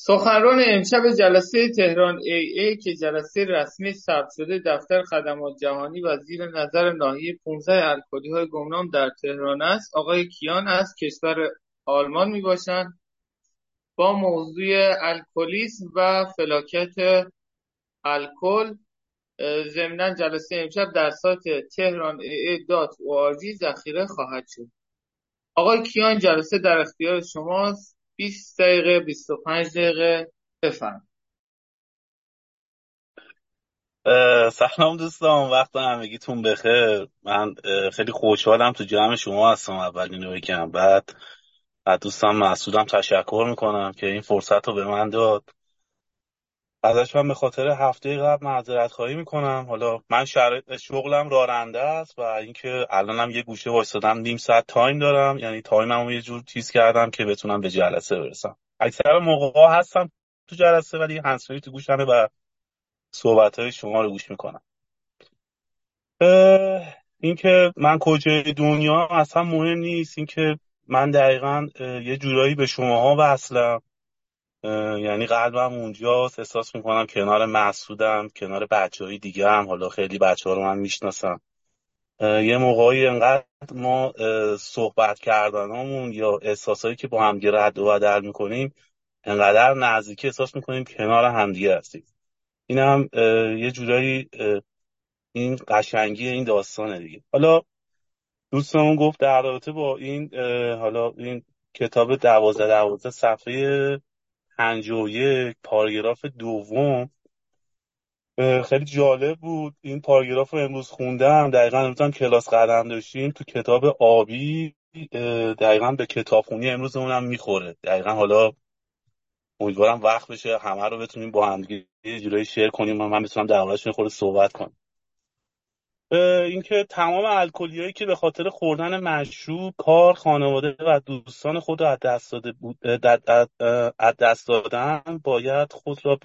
سخنران امشب جلسه تهران ای که جلسه رسمی ثبت شده دفتر خدمات جهانی و زیر نظر ناحیه 15 الکلی‌های گمنام در تهران است، آقای کیان از کشور آلمان می باشند با موضوع الکلیسم و فلاکت الکل. ضمناً جلسه امشب در سایت tehran.aa.org ذخیره خواهد شد. آقای کیان، جلسه در اختیار شماست. 20 دقیقه 25 دقیقه بفرمایید. سلام دوستان، وقت همگیتون بخیر. من خیلی خوشحالم تو جمع شما هستم. اول اینو بگم، بعد از دوستان مسعودم تشکر میکنم که این فرصت رو به من داد. ازش من به خاطر هفته قبل معذرت خواهی میکنم. حالا من شغلم راننده است و اینکه الانم یه گوشه وایسادم، نیم ساعت تایم دارم، یعنی تایممو یه جور چیز کردم که بتونم به جلسه برسم. اکثر موقعا هستم تو جلسه ولی هندزفری تو گوشمه و صحبت‌های شما رو گوش میکنم. اینکه من کجای دنیا اصلا مهم نیست، اینکه من دقیقا یه جورایی به شماها وصلم. یعنی قلبم اونجاست، احساس میکنم کنار مسعودم، کنار بچه‌های دیگه هم. حالا خیلی بچه‌ها رو من میشناسم. یه موقعی انقدر ما صحبت کردنامون یا احساسایی که با همدیگه رد و بدل میکنیم انقدر نزدیکی احساس میکنیم کنار همدیگه هستیم. این هم یه جورایی این قشنگی این داستانه دیگه. حالا دوستمون گفت در رابطه با این حالا این کتاب 12 صفحه 51 پاراگراف دوم خیلی جالب بود. این پاراگراف رو امروز خوندم. دقیقا امروز هم کلاس قدم داشتیم تو کتاب آبی. دقیقا به کتابخونی امروزمون هم میخوره. دقیقا حالا امیدوارم وقت بشه همه رو بتونیم با هم دیگه یه جورایی شیر کنیم و من بتونم درباره‌اش خورده صحبت کنم. اینکه تمام الکلیایی که به خاطر خوردن مشروب کار، خانواده و دوستان خود را از دست دادن باید خود را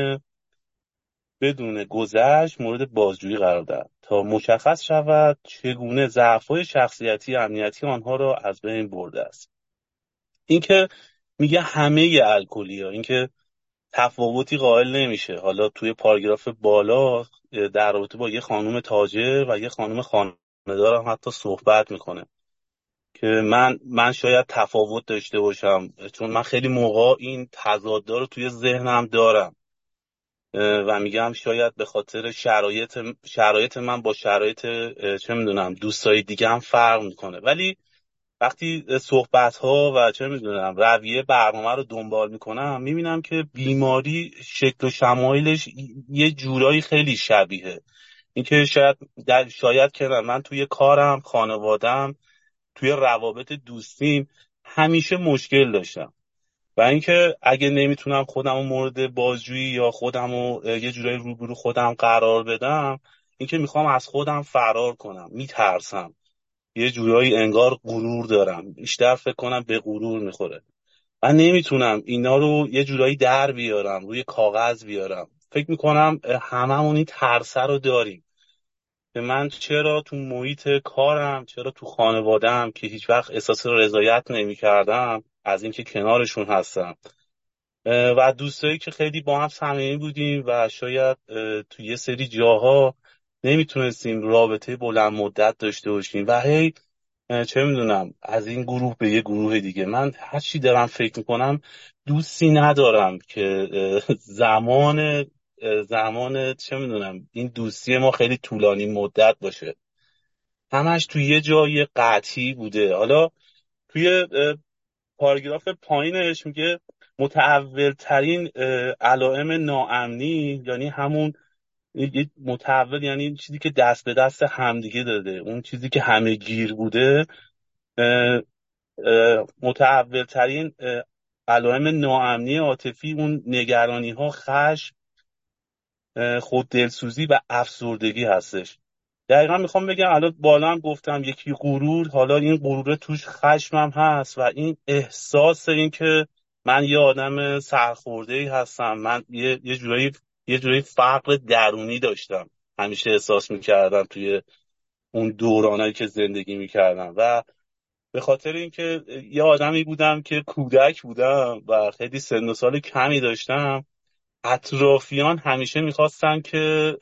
بدون گذشت مورد بازجویی قرار دهد تا مشخص شود چگونه ضعف‌های شخصیتی امنیتی آنها را از بین برده است. اینکه میگه همه الکلی‌ها، اینکه تفاوتی قائل نمیشه. حالا توی پاراگراف بالا در رابطه با یه خانم تاجر و یه خانم خانه‌دار هم حتی صحبت میکنه که من شاید تفاوت داشته باشم، چون من خیلی موقع این تضادها رو توی ذهنم دارم و میگم شاید به خاطر شرایط من با شرایط چه میدونم دوستای دیگه هم فرق میکنه. ولی وقتی صحبت ها و چه میدونم رویه برنامه رو دنبال میکنم میبینم که بیماری شکل و شمایلش یه جورایی خیلی شبیه. اینکه شاید که من توی کارم، خانوادم، توی روابط دوستیم همیشه مشکل داشتم و اینکه اگه نمیتونم خودم رو مورد بازجویی یا خودم رو یه جورایی روبرو خودم قرار بدم، اینکه میخوام از خودم فرار کنم، میترسم، یه جورایی انگار غرور دارم، بیشتر فکر کنم به غرور میخوره. من نمیتونم اینا رو یه جورایی در بیارم، روی کاغذ بیارم. فکر میکنم هممون این ترسه رو داریم که من چرا تو محیط کارم، چرا تو خانواده‌ام که هیچ وقت احساس رضایت نمی‌کردم از اینکه کنارشون هستم و دوستایی که خیلی با هم صمیمی بودیم و شاید تو یه سری جاها نمیتونستیم رابطه بلند مدت داشته باشیم و هی چه میدونم از این گروه به یه گروه دیگه. من هر چی دارم فکر میکنم دوستی ندارم که زمان چه میدونم این دوستی ما خیلی طولانی مدت باشه. همش توی یه جای قطعی بوده. حالا توی پاراگراف پایینش میگه متعول ترین علائم ناامنی، یعنی همون متعول یعنی این چیزی که دست به دست همدیگه داده، اون چیزی که همه گیر بوده. متعول ترین علائم ناامنی عاطفی اون نگرانی ها، خشم، خود دلسوزی و افسردگی هستش. دقیقا میخوام بگم الان بالا هم گفتم یکی غرور، حالا این غرور توش خشمم هست و این احساس این که من یه آدم سرخورده‌ای هستم. من یه جورایی فقر درونی داشتم، همیشه احساس میکردم توی اون دورانایی که زندگی میکردم و به خاطر اینکه یه آدمی بودم که کودک بودم و خیلی سن و سال کمی داشتم. اطرافیان همیشه میخواستن که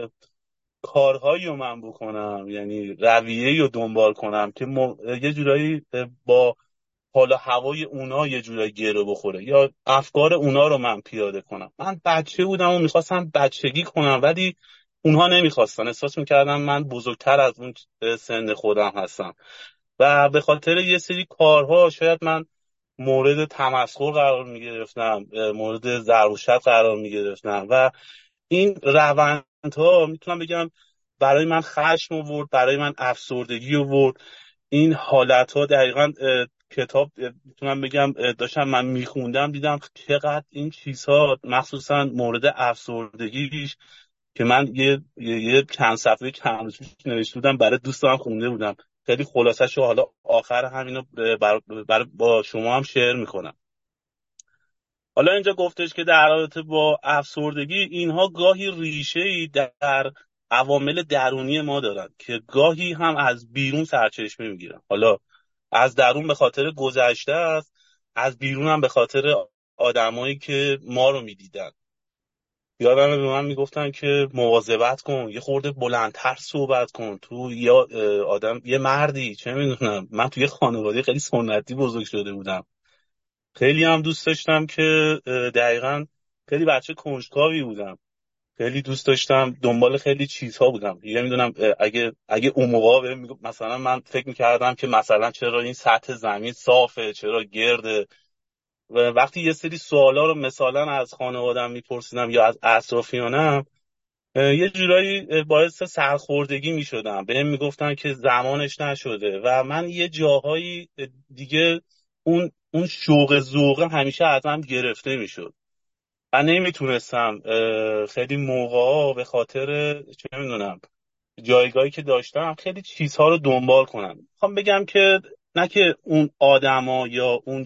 کارهایی رو من بکنم، یعنی رویه‌ای رو دنبال کنم که یه جورایی با حالا هوای اونا یه جورایی گره بخوره یا افکار اونا رو من پیاده کنم. من بچه بودم و میخواستم بچگی کنم، ولی اونها نمیخواستن. احساس میکردم من بزرگتر از اون سن خودم هستم و به خاطر یه سری کارها شاید من مورد تمسخر قرار میگرفتم، مورد ضرب و شتم قرار میگرفتم و این روندها میتونم بگم برای من خشم آورد، برای من افسردگی آورد. این حالت ها دقیقا کتاب میتونم بگم داشتم من میخوندم دیدم چقدر این چیزها مخصوصا مورد افسردگیش که من یه چند صفحه کم روش نوشته بودم برای دوستان خونده بودم. خیلی خلاصش رو حالا آخر همینو با شما هم شیر میکنم. حالا اینجا گفتش که در رابطه با افسردگی اینها گاهی ریشه‌ای در عوامل درونی ما دارن که گاهی هم از بیرون سرچشمه میگیرن. حالا از درون به خاطر گذشته است، از بیرون هم به خاطر آدمایی که ما رو میدیدن. یادمه به من میگفتن که مواظبت کن، یه خورده بلندتر صحبت کن، تو یا آدم یه مردی، چه میدونم. من توی خانواده خیلی سنتی بزرگ شده بودم. خیلی هم دوست داشتم که دقیقاً خیلی بچه کنجکاوی بودم. خیلی دوست داشتم دنبال خیلی چیزها بودم. یه میدونم اگه اون موقع بهم مثلا من فکر میکردم که مثلا چرا این سطح زمین صافه، چرا گرده. و وقتی یه سری سوالا رو مثلا از خانوادم میپرسیدم یا از اطرافیانم، یه جورایی باعث سرخوردگی میشدم. بهم میگفتن که زمانش نشده و من یه جاهایی دیگه اون شوق ذوقه همیشه ازم گرفته میشد و نمیتونستم خیلی موقعا به خاطر چه میدونم جایگاهی که داشتم خیلی چیزها رو دنبال کنم. میخوام بگم که نه که اون آدما یا اون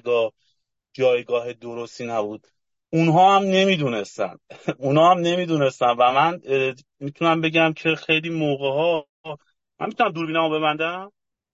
جایگاه درستی نبود، اونها هم نمیدونستن. اونها هم نمیدونستن و من میتونم بگم که خیلی موقع ها من میتونم دوربینمو ببندم.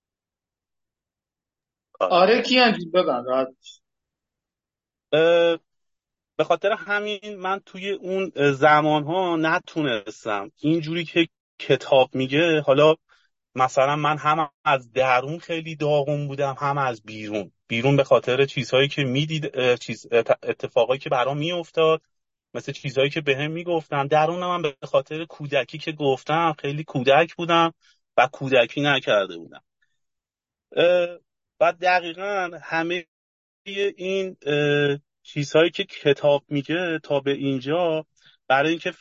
آره. آره کیان جون ببند راحت باش. اه، به خاطر همین من توی اون زمان ها نتونستم اینجوری که کتاب میگه. حالا مثلا من هم از درون خیلی داغون بودم، هم از بیرون به خاطر چیزهایی که اتفاقایی که برام میافتاد، مثل چیزهایی که بهم میگفتن. درون من به خاطر کودکی که گفتم خیلی کودک بودم و کودکی نکرده بودم. و دقیقا همه این چیزهایی که کتاب میگه تا به اینجا، برای اینکه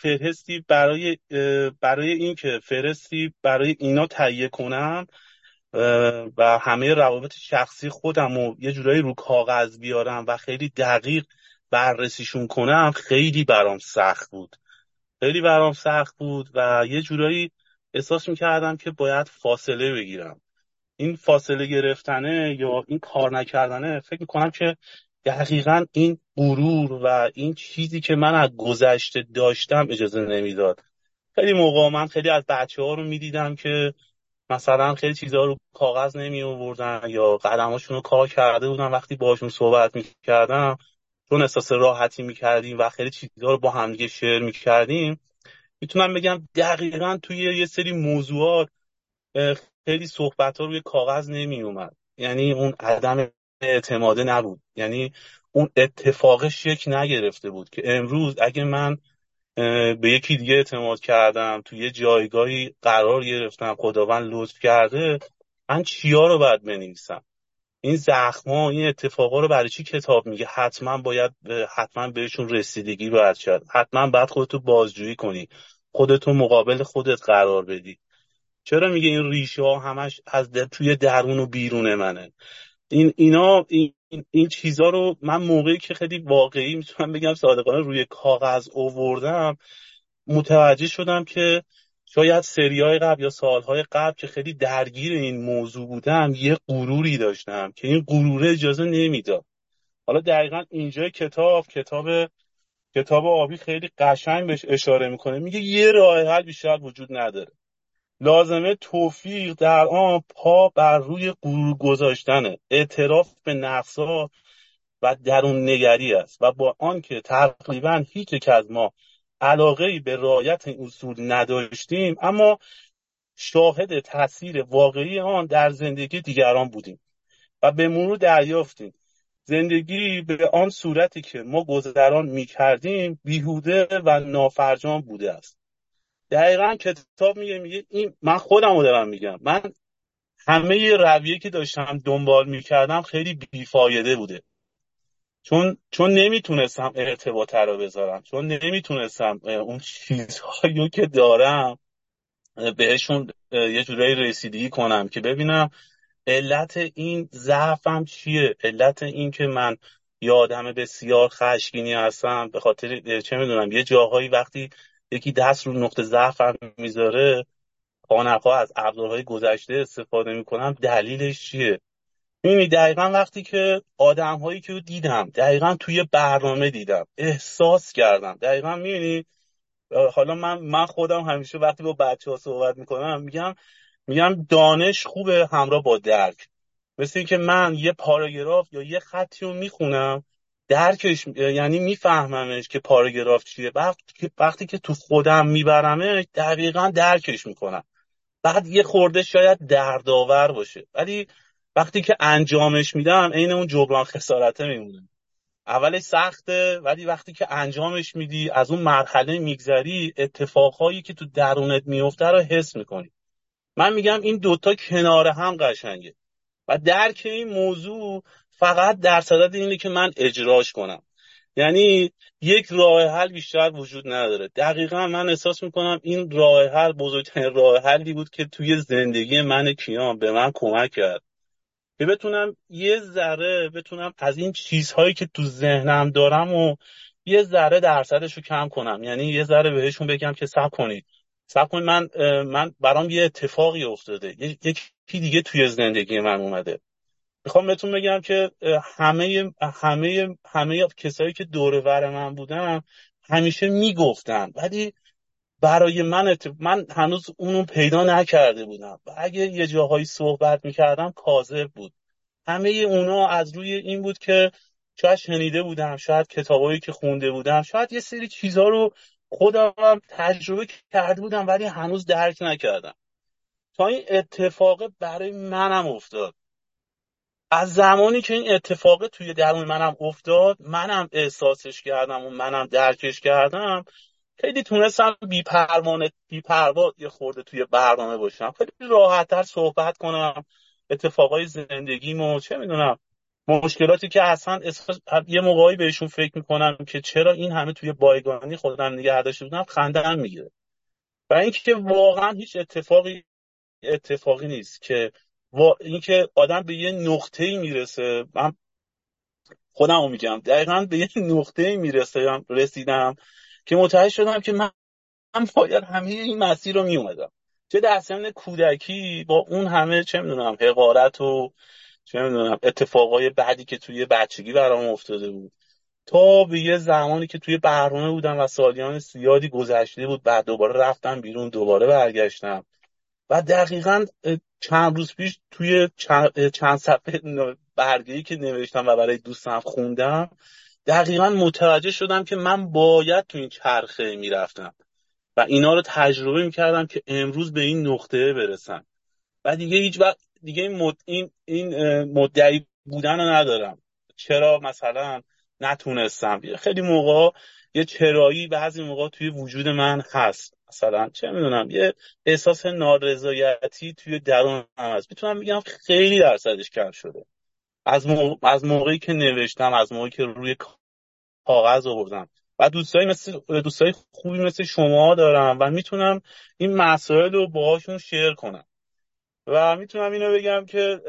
فرستی برای اینا تهیه کنم و همه روابط شخصی خودم رو یه جورایی رو کاغذ بیارم و خیلی دقیق بررسیشون کنم، خیلی برام سخت بود. خیلی برام سخت بود و یه جورایی احساس میکردم که باید فاصله بگیرم. این فاصله گرفتنه یا این کار نکردنه فکر میکنم که دقیقا این غرور و این چیزی که من از گذشته داشتم اجازه نمیداد. خیلی موقع من خیلی از بچه ها رو میدیدم که مثلا خیلی چیزها رو کاغذ نمی آوردن یا قدماشون رو کار کرده بودن. وقتی باهاشون صحبت میکردم، چون احساس راحتی میکردیم و خیلی چیزها رو با همدیگه شیر میکردیم، میتونم بگم دقیقا توی یه سری موضوعات خیلی صحبت ها روی کاغذ نمی اومد. یعنی اون عدم اعتماده نبود، یعنی اون اتفاق شکل نگرفته بود که امروز اگه من به یکی دیگه اعتماد کردم، توی یه جایگاهی قرار گرفتم، خداوند لطف کرده، من چیا رو باید بنویسم؟ این زخما، این اتفاقا رو برای چی کتاب میگه؟ حتما بهشون رسیدگی باید شد، حتما باید خودتو بازجویی کنی، خودتو مقابل خودت قرار بدی. چرا میگه این ریشه ها همش از توی درون و بیرون منه؟ این چیزا رو من موقعی که خیلی واقعی میتونم بگم صادقانه روی کاغذ آوردم، متوجه شدم که شاید سریای قبل یا سالهای قبل که خیلی درگیر این موضوع بودم یه غروری داشتم که این غروره اجازه نمیداد. حالا دقیقا اینجا کتاب آبی خیلی قشنگ بهش اشاره میکنه. میگه یه راه حل بیشتر وجود نداره. لازمه توفیق در آن پا بر روی غرور گذاشتنه، اعتراف به نقص‌ها و درون نگری است و با آنکه تقریبا هیچ یک از ما علاقه‌ای به رعایت این اصول نداشتیم، اما شاهد تاثیر واقعی آن در زندگی دیگران بودیم و به مرور دریافتیم زندگی به آن صورتی که ما گذران می‌کردیم بیهوده و نافرجام بوده است. دقیقا کتاب میگه این، من خودم رو دارم میگم، من همه رویه که داشتم دنبال میکردم خیلی بیفایده بوده، چون نمیتونستم ارتباط رو بذارم، چون نمیتونستم اون چیزهایی رو که دارم بهشون یه جورایی رسیدگی کنم که ببینم علت این ضعفم چیه، علت این که من یه آدم بسیار خشمگینی هستم به خاطر چه میدونم یه جاهایی وقتی یکی دست رو نقطه ضعفم میذاره، خانق‌ها از ابزارهای گذشته استفاده میکنم، دلیلش چیه؟ می‌بینی دقیقا وقتی که آدم‌هایی که دیدم دقیقا توی برنامه دیدم احساس کردم، دقیقا می‌بینی. حالا من خودم همیشه وقتی با بچه‌ها صحبت میکنم میگم دانش خوبه همراه با درک. مثل این که من یه پاراگراف یا یه خطی رو میخونم، درکش یعنی میفهممش که پاراگراف چیه، وقتی که تو خودم میبرمش دقیقا درکش میکنم. بعد یه خورده شاید دردآور باشه، ولی وقتی که انجامش میدم عین اون جبران خسارته میمونه. اولش سخته، ولی وقتی که انجامش میدی از اون مرحله میگذری، اتفاقهایی که تو درونت میفته رو حس میکنی. من میگم این دوتا کنار هم قشنگه و درک این موضوع فقط در صدد اینه که من اجراش کنم. یعنی یک راه حل بیشتر وجود نداره. دقیقا من احساس میکنم این راه حل بزرگترین راه حلی بود که توی زندگی من کیان به من کمک کرد که بتونم یه ذره بتونم از این چیزهایی که تو ذهنم دارم و یه ذره درصدش رو کم کنم. یعنی یه ذره بهشون بگم که صبر کنید من برام یه اتفاقی افتاده، یکی دیگه توی زندگی من اومده. میخوام بهتون بگم که همه کسایی که دور و بر من بودن همیشه میگفتن، ولی برای من هنوز اونو پیدا نکرده بودم و اگه یه جاهایی صحبت میکردم کاذب بود. همه اونا از روی این بود که شاید شنیده بودم، شاید کتابایی که خونده بودم، شاید یه سری چیزها رو خودم هم تجربه کرده بودم ولی هنوز درک نکردم تا این اتفاق برای منم افتاد. از زمانی که این اتفاق توی درون منم افتاد، منم احساسش کردم و منم درکش کردم، خیلی تونستم بی پروا یه خورده توی برنامه باشم، خیلی راحت‌تر صحبت کنم اتفاقای زندگیمو، چه میدونم مشکلاتی که اصلا یه موقعی بهشون فکر میکنم که چرا این همه توی بایگانی خودم نگه داشته بودم، خنده‌ام میگیره. و اینکه واقعا هیچ اتفاقی نیست که اینکه آدم به یه نقطه‌ای میرسه. من خودمو میگم دقیقاً به یه نقطه‌ای رسیدم که متوجه شدم که من باید همه این مسیر رو میومدم، چه در سن کودکی با اون همه چه میدونم حقارت و چه میدونم اتفاقای بعدی که توی بچگی برام افتاده بود، تا به یه زمانی که توی برنامه بودم و سالیان زیادی گذشته بود، بعد دوباره رفتم بیرون، دوباره برگشتم و دقیقاً چند روز پیش توی چند صفحه برگه‌ای که نوشتم و برای دوستم خوندم، دقیقاً متوجه شدم که من باید تو این چرخه میرفتم و اینا رو تجربه میکردم که امروز به این نقطه برسم و دیگه هیچ وقت دیگه این مدعی بودن رو ندارم. چرا مثلا نتونستم؟ خیلی موقع یه چرایی بعضی موقع توی وجود من هست، مثلا چه میدونم یه احساس نارضایتی توی درونم هست، میتونم بگم خیلی درصدش کم شده از موقعی که نوشتم، از موقعی که روی کاغذ آوردم و دوستای خوبی مثل شما دارم و میتونم این مسائل رو باهاشون شیر کنم و میتونم اینو بگم که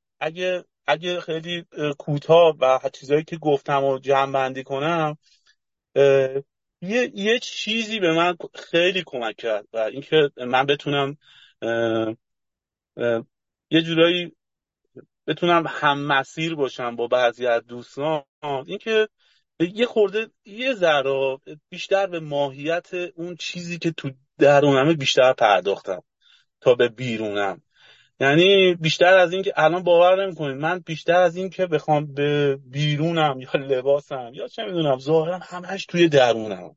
اگه خیلی کوتاه و چیزایی که گفتم رو جمع بندی کنم، اه، یه چیزی به من خیلی کمک کرد و اینکه من بتونم اه، اه، یه جورایی بتونم هم مسیر باشم با بعضی از دوستان، اینکه یه خورده یه ذره بیشتر به ماهیت اون چیزی که تو درونمه بیشتر پرداختم تا به بیرونم. یعنی بیشتر از این که الان باور نمی‌کنید، من بیشتر از این که بخوام به بیرونم یا لباسم یا چه میدونم ظاهرم، همش توی درونم.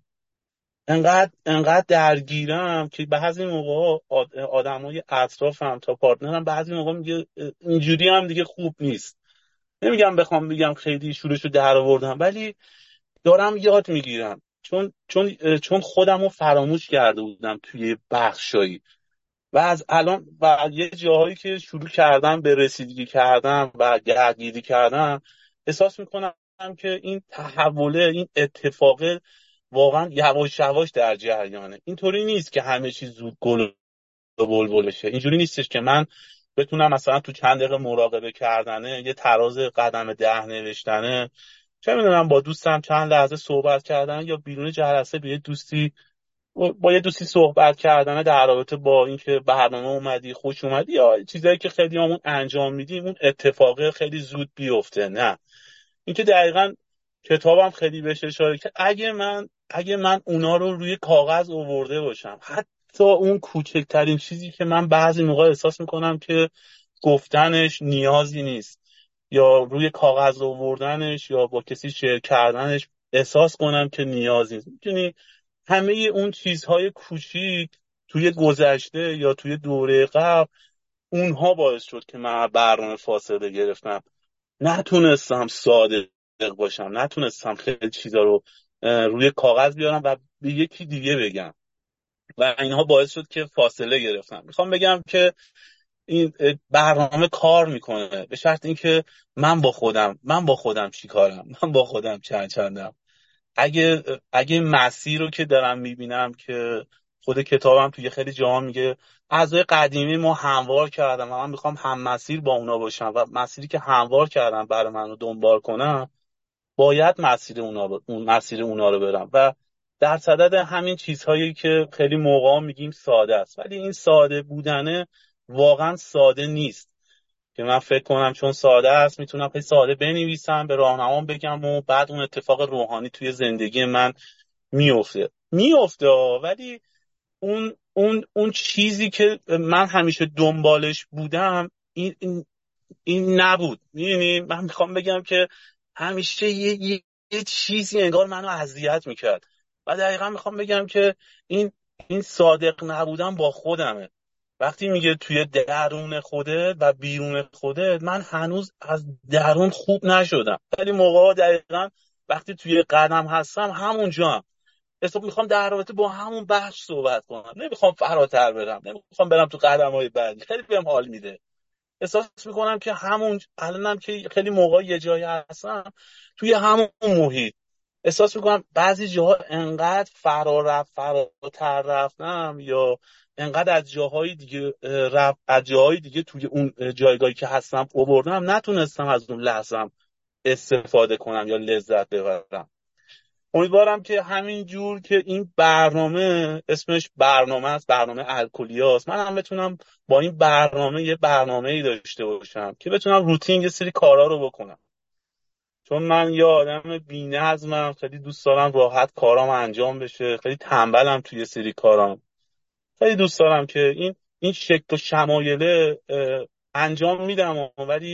انقدر درگیرم که بعضی موقع آدمای اطرافم تا پارتنرم بعضی موقع میگه اینجوری هم دیگه خوب نیست. نمیگم بخوام بگم خیلی شورشو در آوردم، ولی دارم یاد میگیرم، چون خودم رو فراموش کرده بودم توی بخشایی، و از الان و یه جاهایی که شروع کردم به رسیدگی کردم و درگیری کردم، احساس میکنم که این تحوله، این اتفاقه واقعا یواش یواش در جریانه. اینطوری نیست که همه چیز زود گل و بلبل بشه. اینجوری نیستش که من بتونم مثلا تو چند دقیقه مراقبه کردنه، یه تراز قدم 10 نوشتنه، چه میدونم با دوستم چند لحظه صحبت کردن، یا بیرون جلسه با یه دوستی صحبت کردن در رابطه با اینکه برنامه اومدی، خوش اومدی، یا چیزایی که خیلی همون انجام میدیم، اون اتفاقه خیلی زود بیفته. نه، اینکه دقیقاً کتابم خیلی بهش اشاره که اگه من اونا رو روی کاغذ آورده باشم، حتی اون کوچکترین چیزی که من بعضی موقع احساس میکنم که گفتنش نیازی نیست، یا روی کاغذ آوردنش یا با کسی شیر کردنش احساس کنم که نیازی نیست، میتونی همه اون چیزهای کوچیک توی گذشته یا توی دوره قبل، اونها باعث شد که من برنامه فاصله گرفتم. نتونستم صادق باشم، نتونستم خیلی چیزا رو روی کاغذ بیارم و به یکی دیگه بگم، و اینها باعث شد که فاصله گرفتم. میخوام بگم که این برنامه کار میکنه، به شرط اینکه من با خودم چی کارم، من با خودم چندم. اگه مسیر رو که دارم میبینم که خود کتابم توی خیلی جاها میگه اعضای قدیمی ما هموار کردم و من میخوام هم مسیر با اونا باشم، و مسیری که هموار کردم برای من رو دنبال کنم، باید مسیر اونا رو برم. و در صدد همین چیزهایی که خیلی موقعا میگیم ساده است، ولی این ساده بودنه واقعا ساده نیست، که من فکر کنم چون ساده است میتونم خیلی ساده بنویسم، به راهنمام بگم و بعد اون اتفاق روحانی توی زندگی من میفته. ولی اون چیزی که من همیشه دنبالش بودم این نبود. می‌دونی، من میخوام بگم که همیشه یه چیزی انگار منو اذیت میکرد، و دقیقا میخوام بگم که این صادق نبودن با خودمه. وقتی میگه توی درون خودت و بیرون خودت، من هنوز از درون خوب نشدم، ولی موقعا دقیقا وقتی توی قدم هستم همونجا هم میخوام در رابطه با همون بحث صحبت کنم، نمیخوام فراتر برم، نمیخوام برم تو قدم‌های بعدی. خیلی بهم حال میده، احساس میکنم که همون الانم که خیلی موقع یه جایی هستم، توی همون محیط احساس میکنم بعضی جاها انقدر فراتر رفتم، یا انقدر از جاهای دیگه توی اون جایگاهی که هستم آوردم، نتونستم از اون لحظم استفاده کنم یا لذت ببرم. امیدوارم که همین جور که این برنامه اسمش برنامه است، برنامه الکلیاست، من هم بتونم با این برنامه یه برنامه‌ای داشته باشم که بتونم روتین یه سری کارا رو بکنم. چون من یه آدم بی‌نظمم، خیلی دوست دارم راحت کارام انجام بشه، خیلی تنبلم توی یه سری کارام. خیلی دوست دارم که این شکل و شمایله انجام میدم،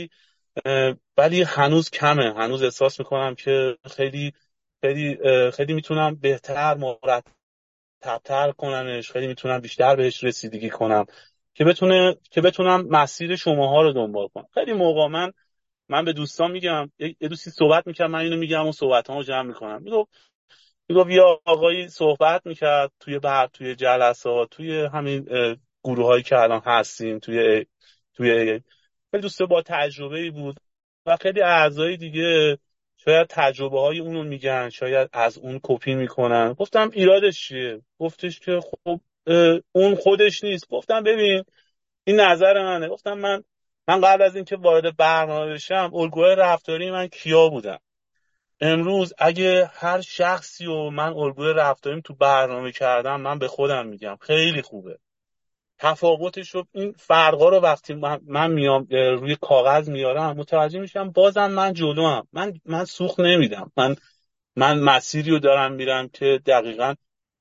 ولی هنوز کمه. هنوز احساس میکنم که خیلی خیلی خیلی میتونم بهتر، مرتب‌تر کنمش، خیلی میتونم بیشتر بهش رسیدگی کنم که بتونم مسیر شماها رو دنبال کنم. خیلی موقع من به دوستان میگم، یه دوستی صحبت میکنم، من اینو میگم و صحبتامو جمع میکنم، میگم یا آقایی صحبت میکرد توی جلسات، توی همین گروهایی که الان هستیم، توی خیلی دوسته با تجربه‌ای بود، و خیلی اعضای دیگه شاید تجربه های اونو میگن، شاید از اون کپی میکنن. گفتم ایرادش چیه؟ گفتش که خب اون خودش نیست. گفتم ببین، این نظر منه. گفتم من قبل از اینکه وارد برنامه بشم، الگوهای رفتاری من کیا بودن. امروز اگه هر شخصی و من الگوی رفتاریم تو برنامه کردم، من به خودم میگم خیلی خوبه. تفاوتش رو، این فرقا رو وقتی من میام روی کاغذ میارم، متوجه میشم بازم من جلوام. من سوخت نمیدم. من مسیری رو دارم میرم که دقیقاً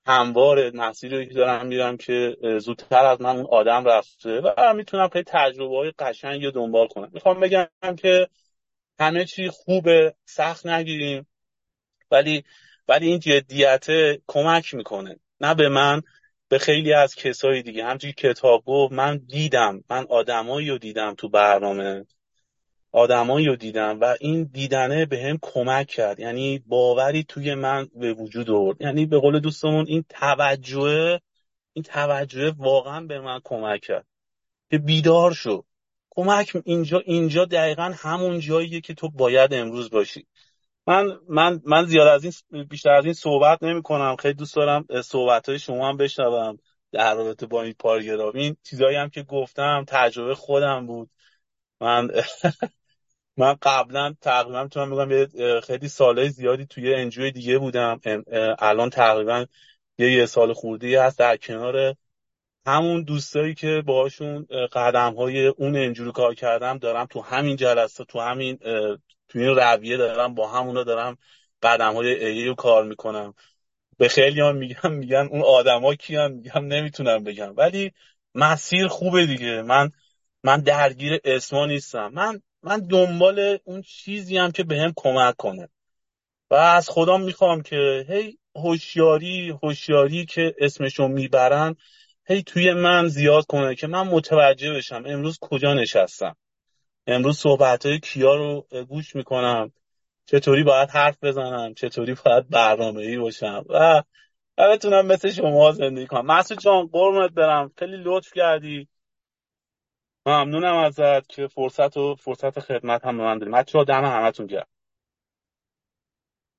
همواره مسیری که دارم میرم که زودتر از من اون آدم رفته و میتونم خیلی تجربه های قشنگی رو دنبال کنم. میخوام بگم که همه چی خوبه، سخت نگیریم، ولی این جدیت کمک میکنه، نه به من، به خیلی از کسای دیگه. همونجوری که کتاب گفت، من آدمایی رو دیدم تو برنامه، آدمایی رو دیدم و این دیدنه به هم کمک کرد، یعنی باوری توی من به وجود آورد. یعنی به قول دوستمون این توجه واقعا به من کمک کرد که بیدار شو. اینجا دقیقا همون جاییه که تو باید امروز باشی. من زیاد از این بیشتر از این صحبت نمی کنم. خیلی دوست دارم صحبت های شما هم بشنوم در رابطه با این پارگرام. این چیزایی هم که گفتم تجربه خودم بود. من من قبلا تقریبا میتونم بگم خیلی سالهای زیادی توی انجوی دیگه بودم. الان تقریبا یه سال خورده‌ای هست در کنار همون دوستایی که باهاشون قدم‌های اون انجوری کار کردم دارم تو همین جلسه، تو این رویه دارم با همونا دارم قدم‌های ای رو کار میکنم. به خیلی هم میگن اون آدما کیان، میگم نمیتونم بگم، ولی مسیر خوبه دیگه. من درگیر اسما نیستم. من دنبال اون چیزی هم که بهم کمک کنه و از خودم میخوام که هی هوشیاری که اسمشو میبرن هی توی من زیاد کنه که من متوجه بشم امروز کجا نشستم، امروز صحبتهای کیا رو گوش میکنم، چطوری باید حرف بزنم، چطوری باید برنامه‌ای باشم و بتونم مثل شما زندگی کنم. مسعود جان قربونت برم، خیلی لطف کردی، ممنونم ازت که فرصت خدمت هم به من دادی. بچه‌ها دم همتون گرم.